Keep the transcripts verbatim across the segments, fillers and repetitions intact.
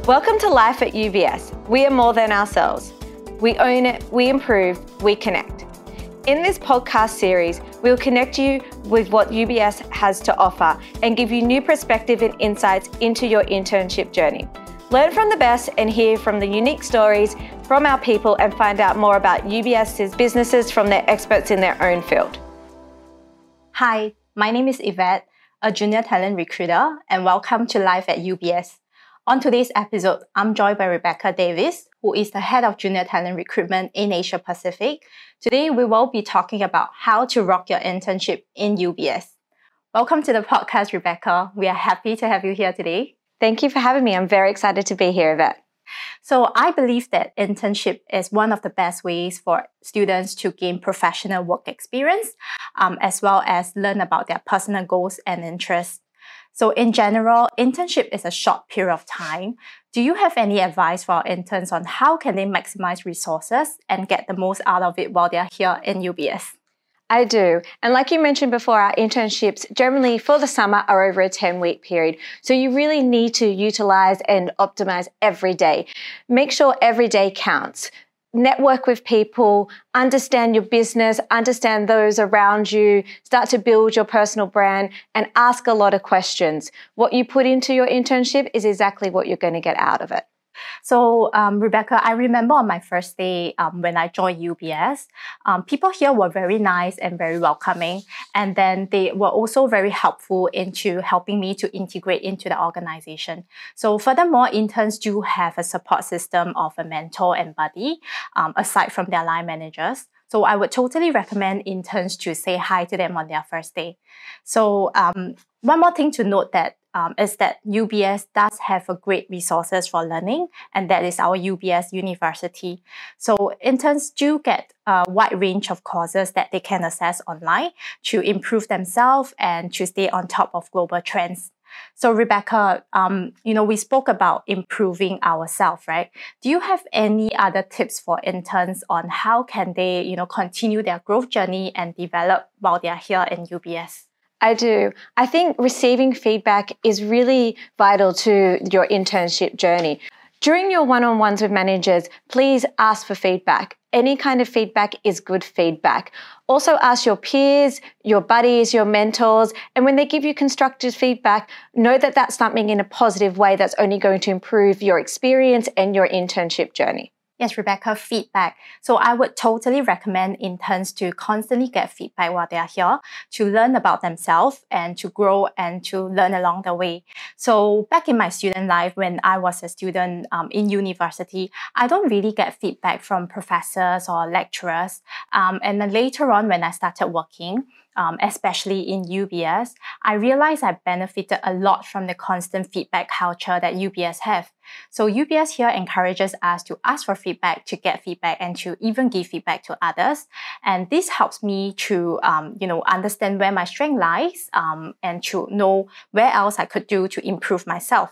Welcome to Life at U B S. We are more than ourselves. We own it, we improve, we connect. In this podcast series, we'll connect you with what U B S has to offer and give you new perspective and insights into your internship journey. Learn from the best and hear from the unique stories from our people and find out more about UBS's businesses from their experts in their own field. Hi, my name is Yvette, a junior talent recruiter, and welcome to Life at U B S. On today's episode, I'm joined by Rebecca Davis, who is the head of junior talent recruitment in Asia Pacific. Today, we will be talking about how to rock your internship in U B S. Welcome to the podcast, Rebecca. We are happy to have you here today. Thank you for having me. I'm very excited to be here, Yvette. So I believe that internship is one of the best ways for students to gain professional work experience, um, as well as learn about their personal goals and interests. So in general, internship is a short period of time. Do you have any advice for our interns on how can they maximize resources and get the most out of it while they're here in U B S? I do. And like you mentioned before, our internships generally for the summer are over a ten-week period. So you really need to utilize and optimize every day. Make sure every day counts. Network with people, understand your business, understand those around you, start to build your personal brand, and ask a lot of questions. What you put into your internship is exactly what you're going to get out of it. So, um, Rebecca, I remember on my first day um, when I joined U B S, um, people here were very nice and very welcoming. And then they were also very helpful into helping me to integrate into the organization. So furthermore, interns do have a support system of a mentor and buddy, um, aside from their line managers. So I would totally recommend interns to say hi to them on their first day. So um, one more thing to note that Um, is that U B S does have a great resources for learning, and that is our U B S University. So interns do get a wide range of courses that they can access online to improve themselves and to stay on top of global trends. So Rebecca, um, you know, we spoke about improving ourselves, right? Do you have any other tips for interns on how can they, you know, continue their growth journey and develop while they are here in U B S? I do. I think receiving feedback is really vital to your internship journey. During your one-on-ones with managers, please ask for feedback. Any kind of feedback is good feedback. Also ask your peers, your buddies, your mentors, and when they give you constructive feedback, know that that's something in a positive way that's only going to improve your experience and your internship journey. Yes, Rebecca, feedback. So I would totally recommend interns to constantly get feedback while they are here, to learn about themselves and to grow and to learn along the way. So back in my student life, when I was a student um, in university, I don't really get feedback from professors or lecturers. Um, and then later on, when I started working, Um, especially in U B S, I realized I benefited a lot from the constant feedback culture that U B S have. So U B S here encourages us to ask for feedback, to get feedback, and to even give feedback to others. And this helps me to, um, you know, understand where my strength lies um, and to know where else I could do to improve myself.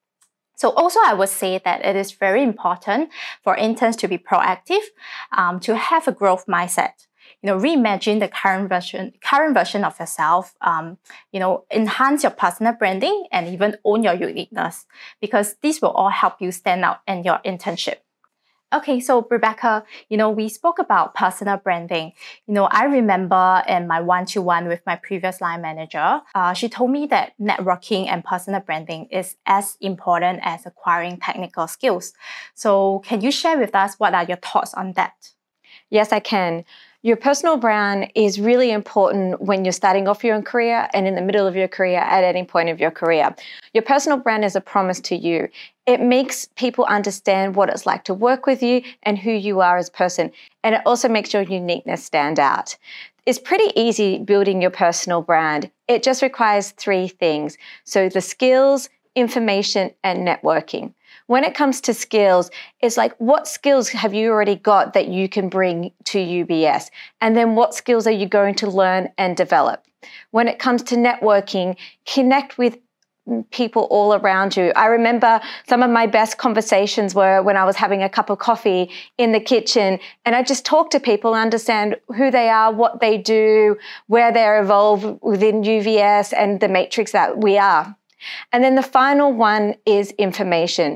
So also I would say that it is very important for interns to be proactive, um, to have a growth mindset. You know, reimagine the current version, current version of yourself, um, you know, enhance your personal branding and even own your uniqueness, because this will all help you stand out in your internship. Okay, so Rebecca, you know, we spoke about personal branding. You know, I remember in my one-to-one with my previous line manager, uh, she told me that networking and personal branding is as important as acquiring technical skills. So can you share with us what are your thoughts on that? Yes, I can. Your personal brand is really important when you're starting off your own career and in the middle of your career, at any point of your career. Your personal brand is a promise to you. It makes people understand what it's like to work with you and who you are as a person. And it also makes your uniqueness stand out. It's pretty easy building your personal brand. It just requires three things. So the skills, information, and networking. When it comes to skills, it's like, what skills have you already got that you can bring to U B S? And then what skills are you going to learn and develop? When it comes to networking, connect with people all around you. I remember some of my best conversations were when I was having a cup of coffee in the kitchen, and I just talk to people, understand who they are, what they do, where they're evolved within U V S and the matrix that we are. And then the final one is information.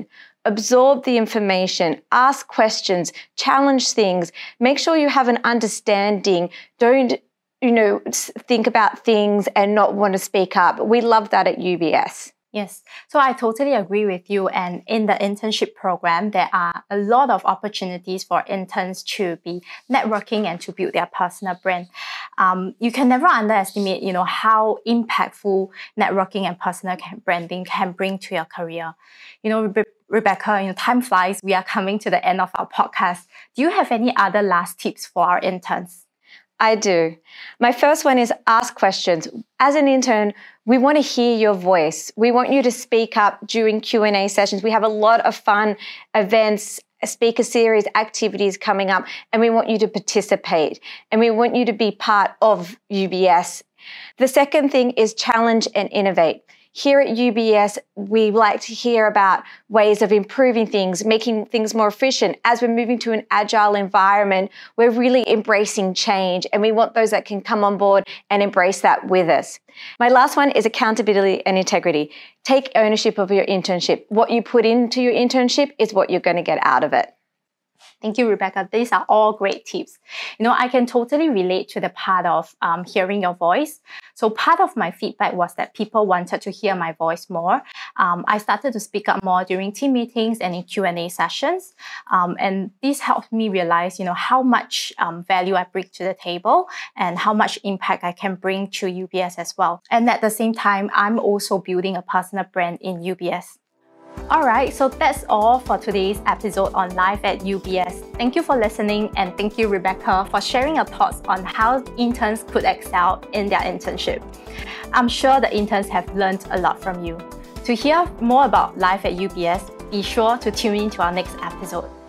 absorb the information, ask questions, challenge things, make sure you have an understanding. Don't, you know, think about things and not want to speak up. We love that at U B S. Yes, so I totally agree with you. And in the internship program, there are a lot of opportunities for interns to be networking and to build their personal brand. Um, you can never underestimate, you know, how impactful networking and personal branding can bring to your career. You know, Re- Rebecca, you know, time flies. We are coming to the end of our podcast. Do you have any other last tips for our interns? I do. My first one is ask questions. As an intern, we want to hear your voice. We want you to speak up during Q and A sessions. We have a lot of fun events, speaker series, activities coming up, and we want you to participate. And we want you to be part of U B S. The second thing is challenge and innovate. Here at U B S, we like to hear about ways of improving things, making things more efficient. As we're moving to an agile environment, we're really embracing change, and we want those that can come on board and embrace that with us. My last one is accountability and integrity. Take ownership of your internship. What you put into your internship is what you're going to get out of it. Thank you, Rebecca. These are all great tips. You know, I can totally relate to the part of um, hearing your voice. So part of my feedback was that people wanted to hear my voice more. Um, I started to speak up more during team meetings and in Q and A sessions. Um, and this helped me realize, you know, how much um, value I bring to the table and how much impact I can bring to U B S as well. And at the same time, I'm also building a personal brand in U B S. Alright, so that's all for today's episode on Life at U B S. Thank you for listening, and thank you, Rebecca, for sharing your thoughts on how interns could excel in their internship. I'm sure the interns have learned a lot from you. To hear more about Life at U B S, be sure to tune in to our next episode.